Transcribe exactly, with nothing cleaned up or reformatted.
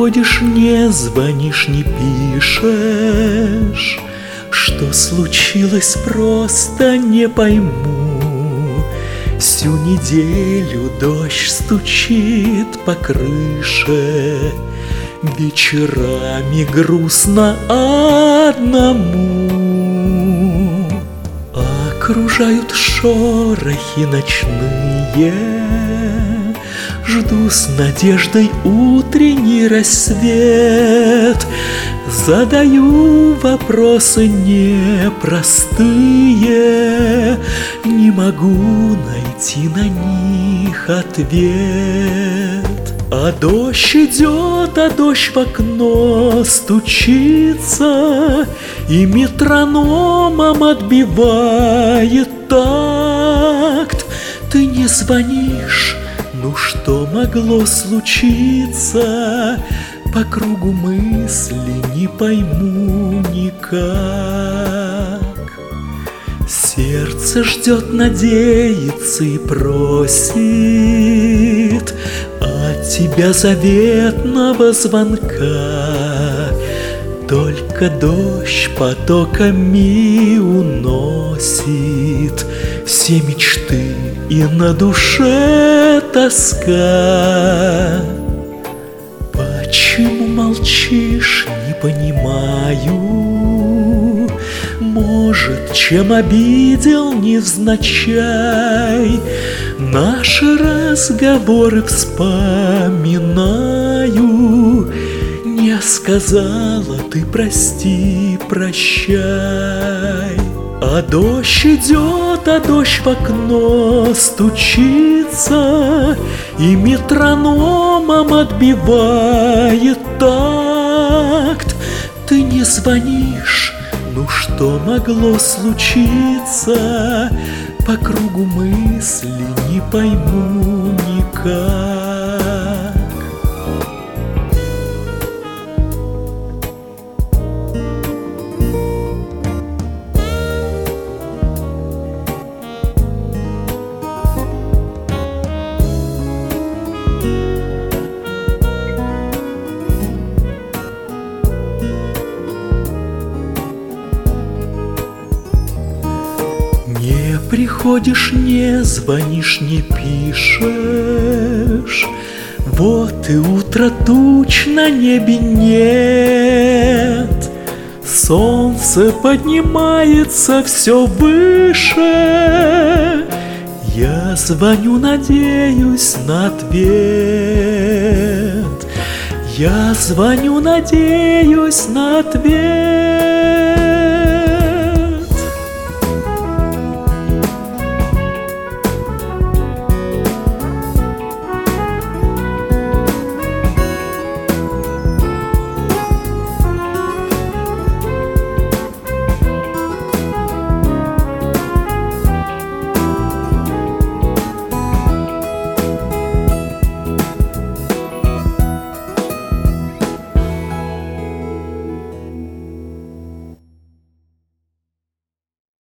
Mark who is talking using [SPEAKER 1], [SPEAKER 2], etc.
[SPEAKER 1] приходишь, не звонишь, не пишешь. Что случилось, просто не пойму. Всю неделю дождь стучит по крыше, вечерами грустно одному. Окружают шорохи ночные, жду с надеждой утренний рассвет. Задаю вопросы непростые, не могу найти на них ответ. А дождь идет, а дождь в окно стучится и метрономом отбивает такт. Ты не звонишь, ну что могло случиться? По кругу мысли не пойму никак. Сердце ждет, надеется и просит от тебя заветного звонка. Только дождь потоками уносит все мечты, и на душе тоска. Почему молчишь, не понимаю. Может, чем обидел невзначай. Наши разговоры вспоминаю. Не сказала ты прости, прощай. А дождь идет, а дождь в окно стучится и метрономом отбивает такт. Ты не звонишь, ну что могло случиться? По кругу мысли не пойму никак. Не приходишь, не звонишь, не пишешь. Вот и утро, туч на небе нет. Солнце поднимается все выше. Я звоню, надеюсь на ответ. Я звоню, надеюсь на ответ.